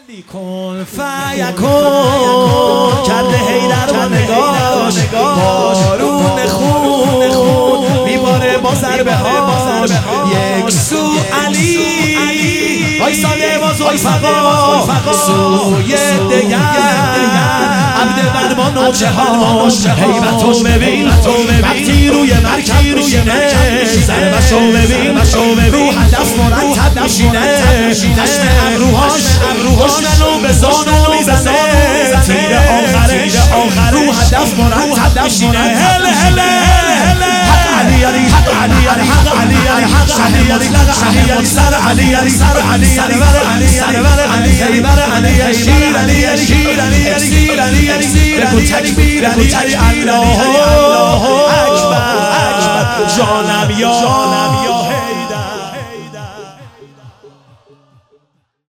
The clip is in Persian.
علی کن فیکون کرده حیدر با نگاش بارون خون میباره با ضربه هاش یک سو علی وایساده با ذوالفقار سوی دگر عبد بر نوچه هاش هیبتو ببین وقتی روی مرکب میشینه ضربشو ببین رو هدف مرتب میشینه خشم ابروهاش دشمنو به زانو میزنه تیر آخرش رو هدف مرتب میشینه هل حق علی علی حق علی علی حق علی علی حق علی علی علی علی سر علی علی سر علی علی بر علی علی بر علی علی بر علی علی شیر علی علی شیر علی علی شیر علی علی شیر علی تکبیر علی علی الله اکبر جانم یا